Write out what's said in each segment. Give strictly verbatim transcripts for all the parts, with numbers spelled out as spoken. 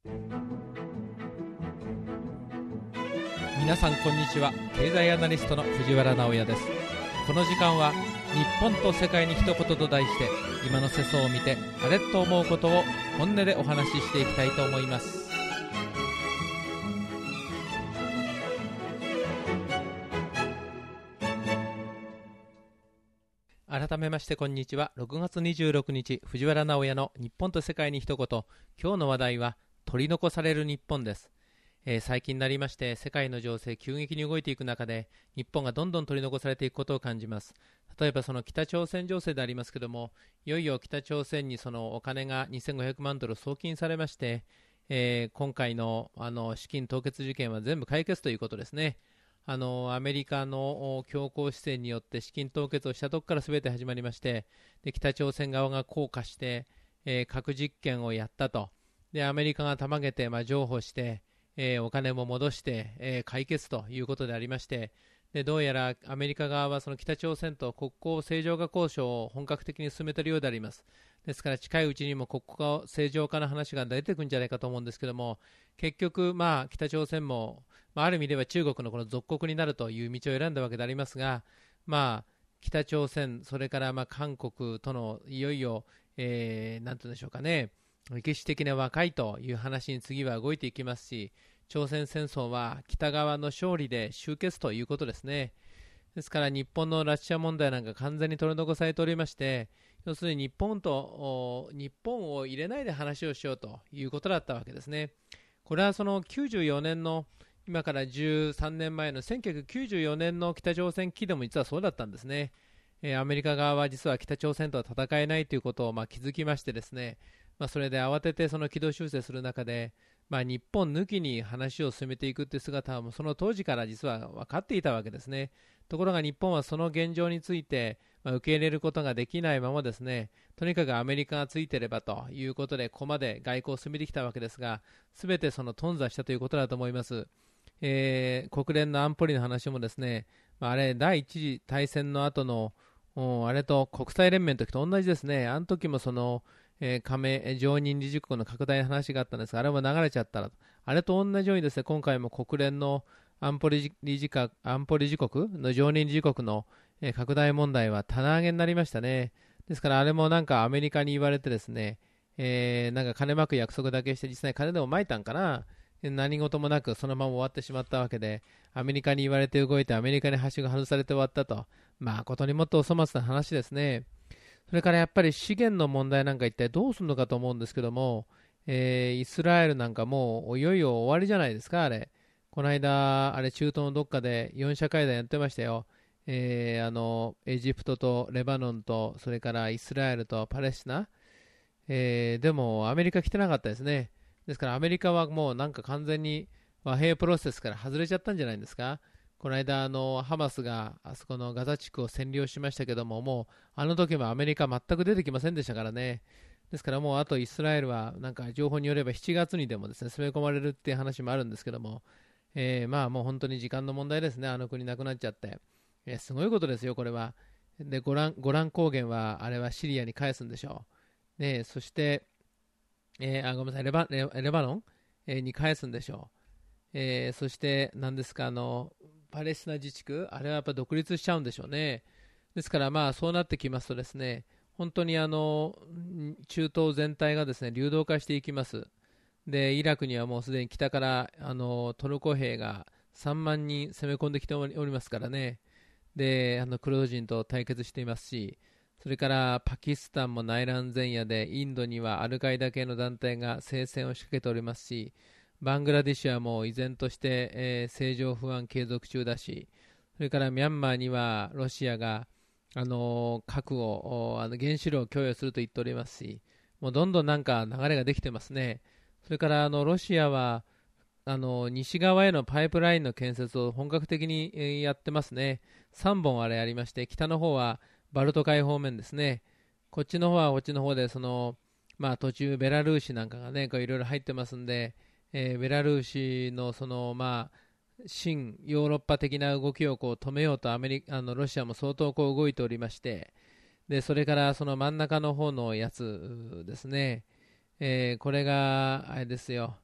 皆さんこんにちは。経済アナリストの藤原直哉です。この時間は日本と世界に一言と題して、今の世相を見てあれと思うことを本音でお話ししていきたいと思います。改めましてこんにちは。ろくがつにじゅうろくにち、藤原直哉の日本と世界に一言。今日の話題は取り残される日本です。えー、最近になりまして世界の情勢急激に動いていく中で、日本がどんどん取り残されていくことを感じます。例えばその北朝鮮情勢でありますけども、いよいよ北朝鮮にそのお金がにせんごひゃくまんドル送金されまして、えー、今回の、あの資金凍結事件は全部解決ということですね。あのアメリカの強硬姿勢によって資金凍結をしたところから全て始まりまして、で北朝鮮側が硬化して、えー、核実験をやったと。でアメリカがたまげて、まあ、譲歩して、えー、お金も戻して、えー、解決ということでありまして、でどうやらアメリカ側はその北朝鮮と国交正常化交渉を本格的に進めているようであります。ですから近いうちにも国交正常化の話が出てくるんじゃないかと思うんですけども、結局、まあ、北朝鮮も、まあ、ある意味では中国のこの属国になるという道を選んだわけでありますが、まあ、北朝鮮、それからまあ韓国とのいよいよ、えー、なんていうんでしょうかね、歴史的な和解という話に次は動いていきますし、朝鮮戦争は北側の勝利で終結ということですね。ですから日本の拉致者問題なんか完全に取り残されておりまして、要するに日本と日本を入れないで話をしようということだったわけですね。これはそのきゅうじゅうよねんの今からじゅうさんねんまえのせんきゅうひゃくきゅうじゅうよねんの北朝鮮危機でも実はそうだったんですね。えーアメリカ側は実は北朝鮮とは戦えないということをまあ気づきましてですね、まあ、それで慌ててその軌道修正する中で、まあ、日本抜きに話を進めていくという姿はもうその当時から実は分かっていたわけですね。ところが日本はその現状について、まあ、受け入れることができないままですね、とにかくアメリカがついていればということでここまで外交を進めてきたわけですが、全てその頓挫したということだと思います。えー国連の安保理の話もですね、まあ、あれ第一次大戦の後のおあれと国際連盟の時と同じですね。あの時もそのえー加盟常任理事国の拡大の話があったんですが、あれも流れちゃったら、あれと同じようにですね、今回も国連の安保理事理事か安保理事国の常任理事国の、えー拡大問題は棚上げになりましたね。ですからあれもなんかアメリカに言われてですね、えーなんか金まく約束だけして実際金でもまいたんかな、何事もなくそのまま終わってしまったわけで、アメリカに言われて動いてアメリカに橋が外されて終わったと、まあことにもっとお粗末な話ですね。それからやっぱり資源の問題なんか一体どうするのかと思うんですけども、えーイスラエルなんかもういよいよ終わりじゃないですか、あれ。この間、あれ中東のどっかでよん者会談やってましたよ。えーあの、エジプトとレバノンと、それからイスラエルとパレスチナ。えーでもアメリカ来てなかったですね。ですからアメリカはもうなんか完全に和平プロセスから外れちゃったんじゃないですか。この間あのハマスがあそこのガザ地区を占領しましたけども、もうあの時もアメリカ全く出てきませんでしたからね。ですからもうあとイスラエルはなんか情報によればしちがつにでもですね攻め込まれるっていう話もあるんですけども、えーまあもう本当に時間の問題ですね。あの国なくなっちゃって、えーすごいことですよこれは。でゴランゴラン高原はあれはシリアに返すんでしょう、ね、そして、えーあごめんなさいレバレレバノン、えーに返すんでしょう、えーそして何ですか、あのパレスチナ自治区、あれはやっぱ独立しちゃうんでしょうね。ですからまあそうなってきますとですね、本当にあの中東全体がですね流動化していきます。でイラクにはもうすでに北からあのトルコ兵がさんまんにん攻め込んできておりますからね。であのクルド人と対決していますし、それからパキスタンも内乱前夜で、インドにはアルカイダ系の団体が聖戦を仕掛けておりますし、バングラデシュはもう依然として、えー政情不安継続中だし、それからミャンマーにはロシアが、あのー核をあの原子炉を供与すると言っておりますし、もうどんどんなんか流れができてますね。それからあのロシアはあの西側へのパイプラインの建設を本格的に、えーやってますね。さんぼんあれありまして、北の方はバルト海方面ですね。こっちの方はこっちの方でその、まあ、途中ベラルーシなんかがねこういろいろ入ってますんで、えーベラルーシのその、まあ、新ヨーロッパ的な動きをこう止めようとアメリカあのロシアも相当こう動いておりまして、でそれからその真ん中の方のやつですね、えーこれがあれですよ、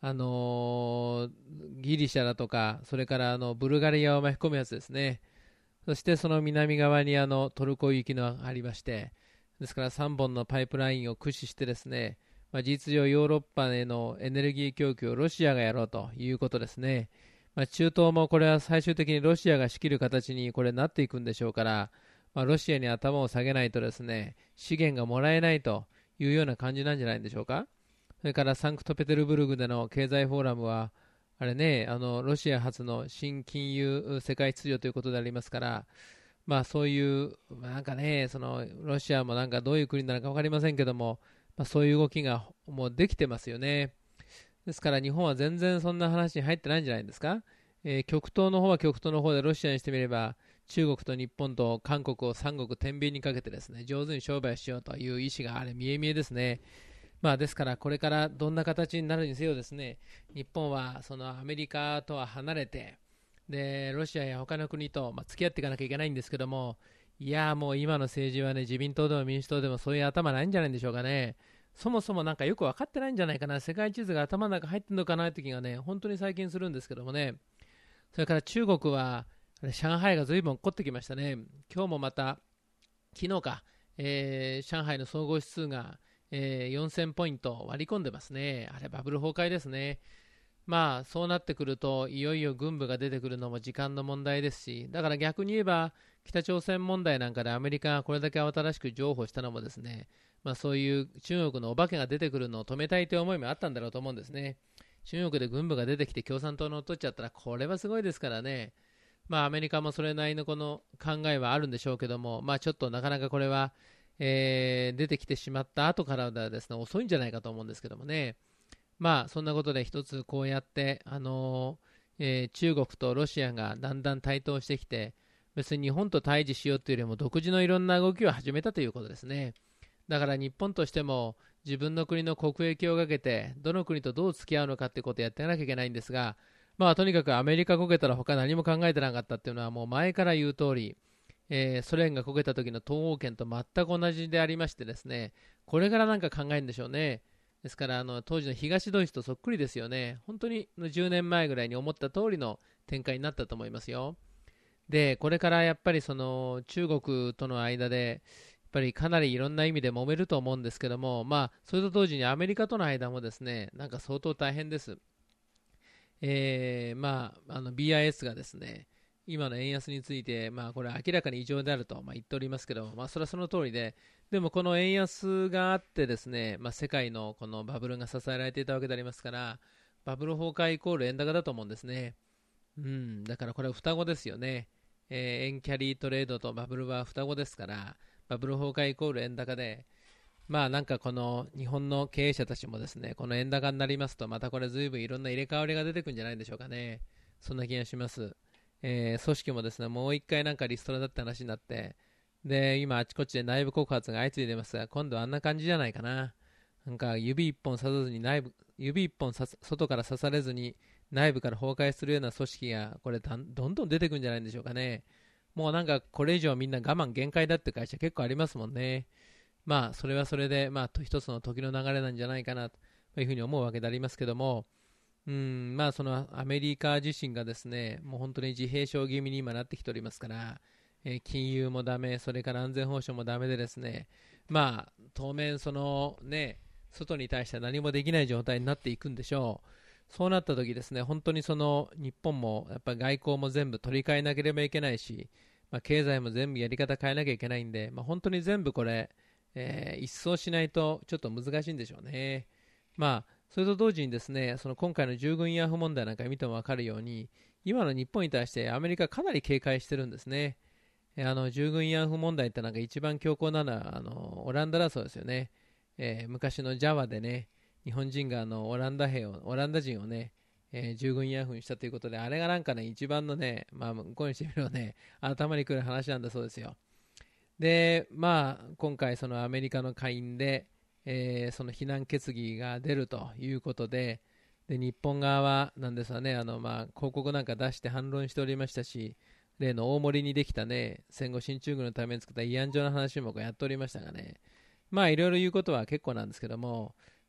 あのーギリシャだとか、それからあのブルガリアを巻き込むやつですね。そしてその南側にあのトルコ行きのがありまして、ですからさんぼんのパイプラインを駆使してですね、まあ、事実上ヨーロッパへのエネルギー供給をロシアがやろうということですね。まあ、中東もこれは最終的にロシアが仕切る形にこれなっていくんでしょうから、まあ、ロシアに頭を下げないとですね、資源がもらえないというような感じなんじゃないんでしょうか。それからサンクトペテルブルグでの経済フォーラムは、あれね、あのロシア発の新金融世界秩序ということでありますから、まあそういう、なんかね、そのロシアもなんかどういう国なのか分かりませんけども、まあ、そういう動きがもうできてますよね。ですから日本は全然そんな話に入ってないんじゃないですか。えー極東の方は極東の方でロシアにしてみれば、中国と日本と韓国を三国天秤にかけてですね、上手に商売しようという意思があれ見え見えですね。まあ、ですからこれからどんな形になるにせよですね、日本はそのアメリカとは離れて、でロシアや他の国と、まあ、付き合っていかなきゃいけないんですけども、いやもう今の政治はね、自民党でも民主党でもそういう頭ないんじゃないんでしょうかね。そもそもなんかよく分かってないんじゃないかな、世界地図が頭の中入ってるのかなって気がね、本当に最近するんですけどもね。それから中国は上海がずいぶん起こってきましたね。今日もまた昨日か、えー上海の総合指数が、えーよんせんポイント割り込んでますね。あれバブル崩壊ですね。まあそうなってくるといよいよ軍部が出てくるのも時間の問題ですし、だから逆に言えば北朝鮮問題なんかでアメリカがこれだけ慌ただしく譲歩したのもですね、まあ、そういう中国のお化けが出てくるのを止めたいという思いもあったんだろうと思うんですね。中国で軍部が出てきて共産党の取っちゃったらこれはすごいですからね。まあアメリカもそれなりのこの考えはあるんでしょうけども、まあちょっとなかなかこれは、えー出てきてしまった後からはですね、遅いんじゃないかと思うんですけどもね。まあそんなことで一つこうやって、あのーえー中国とロシアがだんだん台頭してきて、別に日本と対峙しようというよりも独自のいろんな動きを始めたということですね。だから日本としても自分の国の国益をかけてどの国とどう付き合うのかということをやっていかなきゃいけないんですが、まあとにかくアメリカこけたら他何も考えてなかったっていうのはもう前から言う通り、えーソ連がこけた時の東欧圏と全く同じでありましてですね、これからなんか考えるんでしょうね。ですからあの当時の東ドイツとそっくりですよね。本当にじゅうねんまえぐらいに思った通りの展開になったと思いますよ。で、これからやっぱりその中国との間で、やっぱりかなりいろんな意味で揉めると思うんですけども、まあ、それと同時にアメリカとの間もですね、なんか相当大変です。えーまあ、あの ビーアイエス がですね、今の円安について、まあ、これ明らかに異常であると、まあ、言っておりますけど、まあ、それはその通りで、でもこの円安があってですね、まあ、世界のこのバブルが支えられていたわけでありますから、バブル崩壊イコール円高だと思うんですね。うん、だからこれは双子ですよね。えー円キャリートレードとバブルは双子ですから、バブル崩壊イコール円高で、まあなんかこの日本の経営者たちもですね、この円高になりますと、またこれずいぶんいろんな入れ替わりが出てくるんじゃないでしょうかね。そんな気がします。えー組織もですね、もう一回なんかリストラだって話になって、で、今あちこちで内部告発が相次いでますが、今度はあんな感じじゃないかな。なんか指一本刺さずに内部、指一本さ外から刺されずに内部から崩壊するような組織がこれだんどんどん出てくるんじゃないんでしょうかね。もうなんかこれ以上みんな我慢限界だって会社結構ありますもんね。まあそれはそれで、まあと一つの時の流れなんじゃないかなというふうに思うわけでありますけども、うん、まあそのアメリカ自身がですね、もう本当に自閉症気味に今なってきておりますから、えー金融もダメ、それから安全保障もダメでですね、まあ当面そのね、外に対しては何もできない状態になっていくんでしょう。そうなった時ですね、本当にその日本もやっぱり外交も全部取り替えなければいけないし、まあ、経済も全部やり方変えなきゃいけないんで、まあ、本当に全部これ、えー一掃しないとちょっと難しいんでしょうね。まあそれと同時にですね、その今回の従軍慰安婦問題なんか見ても分かるように、今の日本に対してアメリカかなり警戒してるんですね。えーあの従軍慰安婦問題ってなんか一番強硬なのはあのオランダだそうですよね。えー昔のジャワでね、日本人があのオランダ兵を、オランダ人をね、えー従軍慰安婦にしたということで、あれがなんかね、一番のね、まあ、向こうにしてみればね、頭にくる話なんだそうですよ。で、まあ、今回、そのアメリカの下院で、えーその非難決議が出るということで、で日本側はなんですかね、あのまあ広告なんか出して反論しておりましたし、例の大森にできたね、戦後進駐軍のために作った慰安所の話もやっておりましたがね、まあいろいろ言うことは結構なんですけども、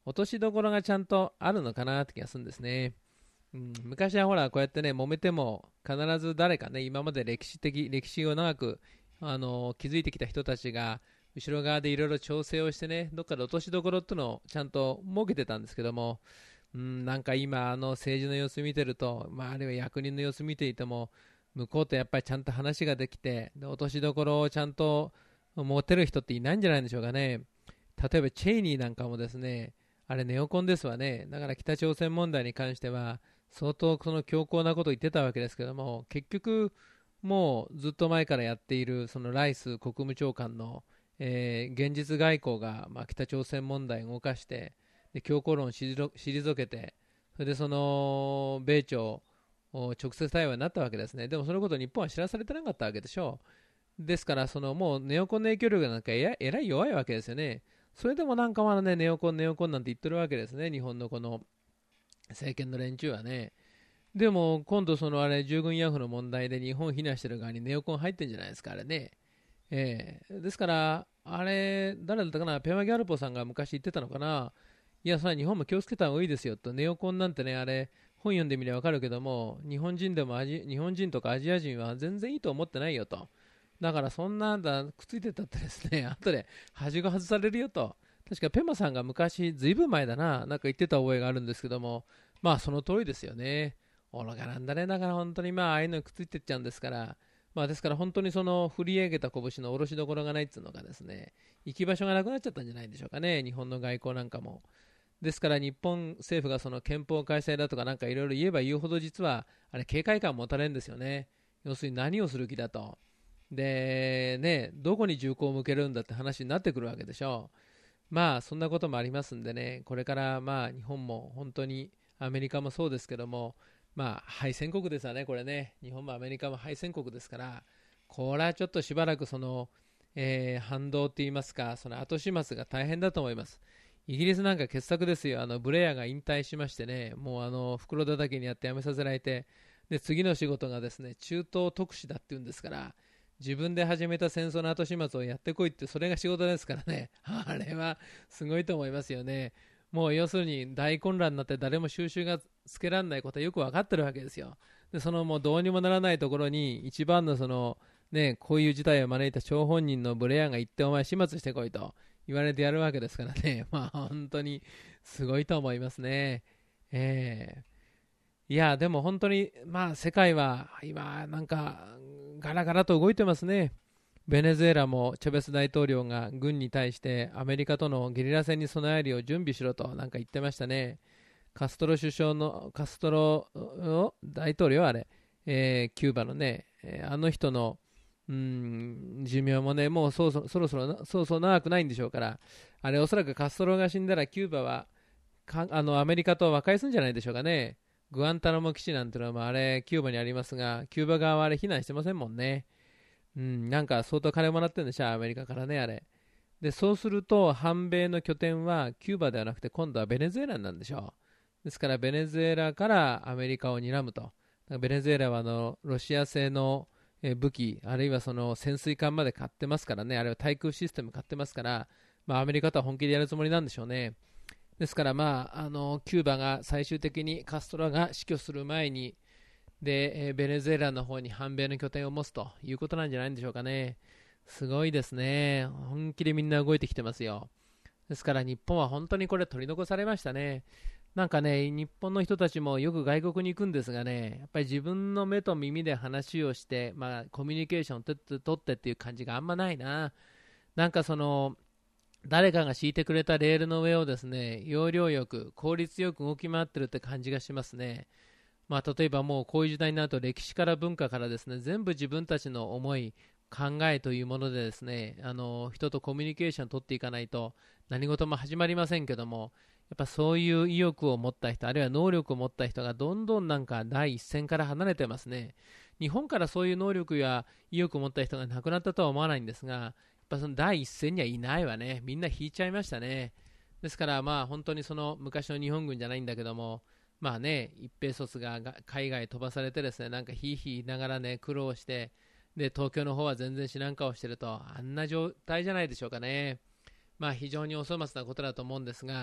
落としどころがちゃんとあるのかなって気がするんですね。うん、昔はほらこうやってね揉めても必ず誰かね今まで歴史的歴史を長くあの築いてきた人たちが後ろ側でいろいろ調整をしてねどっかで落としどころっていうのをちゃんと設けてたんですけども、うん、なんか今あの政治の様子見てると、まあ、あるいは役人の様子見ていても向こうとやっぱりちゃんと話ができてで落としどころをちゃんと持てる人っていないんじゃないでしょうかね。例えばチェイニーなんかもですねあれネオコンですわね。だから北朝鮮問題に関しては相当その強硬なことを言ってたわけですけども結局もうずっと前からやっているそのライス国務長官の、えー現実外交が、まあ、北朝鮮問題を動かしてで強硬論を退けてそれでその米朝直接対話になったわけですね。でもそのことを日本は知らされてなかったわけでしょう。ですからそのもうネオコンの影響力なんかえらい弱いわけですよね。それでもなんかまだねネオコンネオコンなんて言ってるわけですね日本のこの政権の連中はね。でも今度そのあれ従軍慰安婦の問題で日本を非難してる側にネオコン入ってんじゃないですかあれね。えーですからあれ誰だったかなペマ・ギャルポさんが昔言ってたのかな。いやそれは日本も気をつけた方がいいですよと。ネオコンなんてねあれ本読んでみればわかるけども日本人でもアジ日本人とかアジア人は全然いいと思ってないよと。だからそんなんだくっついてたってですね後で端が外されるよと。確かペマさんが昔ずいぶん前だななんか言ってた覚えがあるんですけども、まあその通りですよね。愚かなんだね。だから本当にまあああいうのにくっついてっちゃうんですから、まあですから本当にその振り上げた拳の下ろしどころがないっていうのがですね行き場所がなくなっちゃったんじゃないでしょうかね日本の外交なんかも。ですから日本政府がその憲法改正だとかなんかいろいろ言えば言うほど実はあれ警戒感を持たれるんですよね。要するに何をする気だと。でねどこに銃口を向けるんだって話になってくるわけでしょう。まあそんなこともありますんでねこれからまあ日本も本当にアメリカもそうですけどもまあ敗戦国ですわねこれね。日本もアメリカも敗戦国ですからこれはちょっとしばらくその、えー反動って言いますかその後始末が大変だと思います。イギリスなんか傑作ですよ。あのブレアが引退しましてねもうあの袋叩きにやって辞めさせられてで次の仕事がですね中東特使だっていうんですから自分で始めた戦争の後始末をやってこいってそれが仕事ですからねあれはすごいと思いますよね。もう要するに大混乱になって誰も収拾がつけられないことはよく分かってるわけですよ。でそのもうどうにもならないところに一番のそのねこういう事態を招いた張本人のブレアが行ってお前始末してこいと言われてやるわけですからねまあ本当にすごいと思いますね。えーいやでも本当にまあ世界は今なんかガラガラと動いてますね。ベネズエラもチャベス大統領が軍に対してアメリカとのゲリラ戦に備えるよう準備しろとなんか言ってましたね。カストロ首相のカストロ大統領あれ、えーキューバのね、えーあの人のうん寿命もねもうそろそろそろそろそうそう長くないんでしょうからあれおそらくカストロが死んだらキューバはかあのアメリカと和解するんじゃないでしょうかね。グアンタナモ基地なんてのはまああれキューバにありますがキューバ側はあれ避難してませんもんね。うん、なんか相当金もらってるんでしょアメリカからねあれで。そうすると反米の拠点はキューバではなくて今度はベネズエラなんでしょう。ですからベネズエラからアメリカを睨むと。ベネズエラはあのロシア製のえ武器あるいはその潜水艦まで買ってますからね。あれは対空システム買ってますから、まあ、アメリカとは本気でやるつもりなんでしょうね。ですからまああのキューバが最終的にカストロが死去する前にで、えーベネズエラの方に反米の拠点を持つということなんじゃないんでしょうかね。すごいですね。本気でみんな動いてきてますよ。ですから日本は本当にこれ取り残されましたね。なんかね、日本の人たちもよく外国に行くんですがね、やっぱり自分の目と耳で話をして、まあ、コミュニケーションを取って取ってっていう感じがあんまないな。なんかその、誰かが敷いてくれたレールの上をですね、要領よく、効率よく動き回ってるって感じがしますね。まあ、例えばもうこういう時代になると歴史から文化からですね全部自分たちの思い考えというものでですねあの人とコミュニケーションを取っていかないと何事も始まりませんけどもやっぱそういう意欲を持った人あるいは能力を持った人がどんどんなんか第一線から離れてますね。日本からそういう能力や意欲を持った人が亡くなったとは思わないんですがやっぱその第一線にはいないわね。みんな引いちゃいましたね。ですからまあ本当にその昔の日本軍じゃないんだけどもまあね、一平卒が海外飛ばされてですね、なんかひいひい言いながらね、苦労して、で、東京の方は全然知らん顔してると、あんな状態じゃないでしょうかね。まあ非常にお粗末なことだと思うんですが、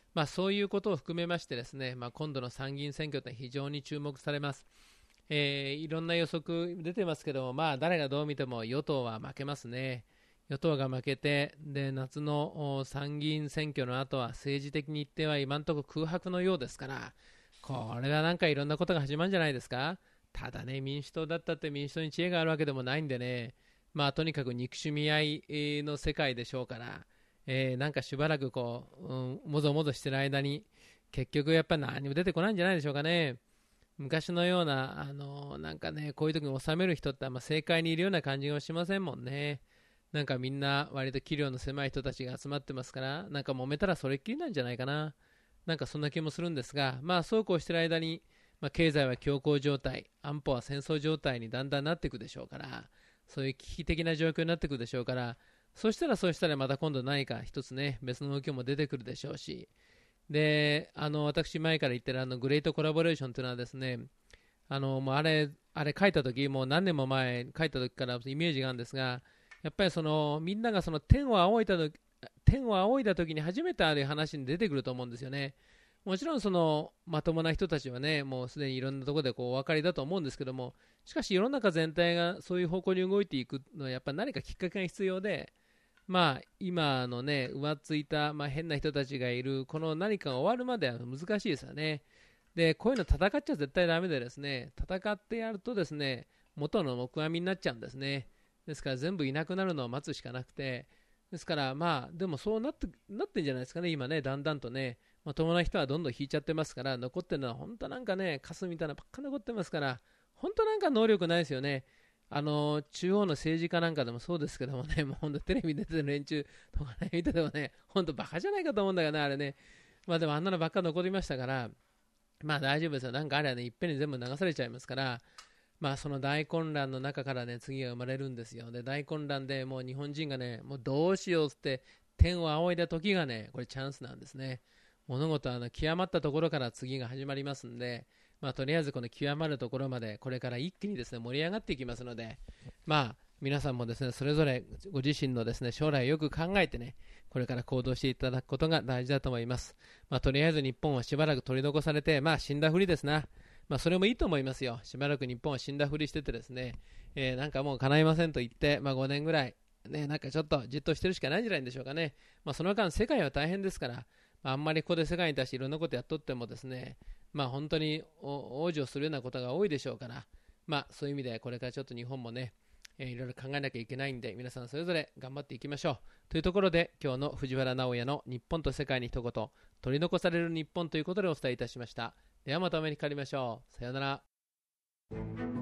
まあ、そういうことを含めましてですね、まあ、今度の参議院選挙って非常に注目されます。えーいろんな予測出てますけども、まあ、誰がどう見ても与党は負けますね。与党が負けて、で夏の参議院選挙の後は政治的に言っては今のところ空白のようですから、これはなんかいろんなことが始まるんじゃないですか。ただね、民主党だったって民主党に知恵があるわけでもないんでね、まあとにかく憎しみ合いの世界でしょうから、えーなんかしばらくこう、うん、もぞもぞしてる間に、結局やっぱり何も出てこないんじゃないでしょうかね。昔のような、あのなんかね、こういう時に収める人ってあんま政界にいるような感じがしませんもんね。なんかみんな割と器量の狭い人たちが集まってますから、なんか揉めたらそれっきりなんじゃないかな。なんかそんな気もするんですが、まあそうこうしてる間に、まあ、経済は強硬状態、安保は戦争状態にだんだんなっていくでしょうから、そういう危機的な状況になっていくでしょうから、そしたらそうしたらまた今度何か一つね、別の動きも出てくるでしょうし、で、あの私前から言ってるあのグレートコラボレーションというのはですね、あのもうあれ、あれ書いた時もう何年も前書いた時からイメージがあるんですが、やっぱりそのみんながその天を仰いだ時天を仰いだ時に初めてある話に出てくると思うんですよね。もちろんそのまともな人たちはね、もうすでにいろんなところでこうお分かりだと思うんですけども、しかし世の中全体がそういう方向に動いていくのはやっぱり何かきっかけが必要で、まあ今のね、浮ついた、まあ、変な人たちがいるこの何かが終わるまでは難しいですよね。で、こういうの戦っちゃ絶対ダメでですね、戦ってやるとですね、元の木阿弥になっちゃうんですね。ですから全部いなくなるのを待つしかなくて、ですからまあでもそうなってなってんじゃないですかね、今ね、だんだんとね、まともな人はどんどん引いちゃってますから、残ってるのは本当なんかね、カスみたいなばっか残ってますから、本当なんか能力ないですよね。あの中央の政治家なんかでもそうですけどもね、もう本当テレビ出てる連中とかね、見ててもね、本当バカじゃないかと思うんだけどね、あれね。まあでもあんなのばっか残りましたから、まあ大丈夫ですよ。なんかあれはね、いっぺんに全部流されちゃいますから、まあその大混乱の中からね、次が生まれるんですよ。で、大混乱でもう日本人がね、もうどうしようって天を仰いだ時がね、これチャンスなんですね。物事はあの極まったところから次が始まりますんで、まあとりあえずこの極まるところまでこれから一気にですね、盛り上がっていきますので、まあ皆さんもですね、それぞれご自身のですね、将来をよく考えてね、これから行動していただくことが大事だと思います。まあとりあえず日本はしばらく取り残されて、まあ死んだふりですな。まあそれもいいと思いますよ。しばらく日本は死んだふりしててですね、えーなんかもう叶いませんと言って、まあごねんぐらい、ね、なんかちょっとじっとしてるしかないんじゃないんでしょうかね。まあその間世界は大変ですから、まあ、あんまりここで世界に対していろんなことやっとってもですね、まあ本当に往生するようなことが多いでしょうから、まあそういう意味でこれからちょっと日本もね、えーいろいろ考えなきゃいけないんで、皆さんそれぞれ頑張っていきましょう。というところで、今日の藤原直也の日本と世界に一言、取り残される日本ということでお伝えいたしました。ではまたお目にかかりましょう。さようなら。